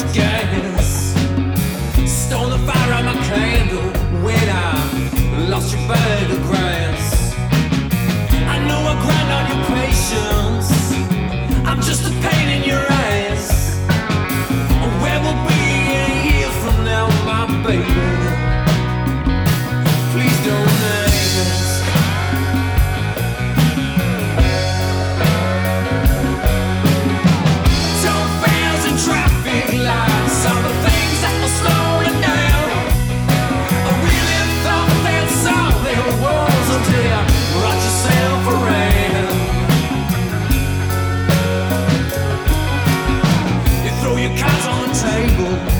your gas. Stole the fire out my candle when I lost your bag of grass. I know I grind on your patience. I'm just a pain in your ass. Where we'll be a year from now, my baby. Please don't ask. Toll fares and traffic lights are the things that will slow you down. I really thought that's all there was until you brought yourself around. You throw your cards on the table.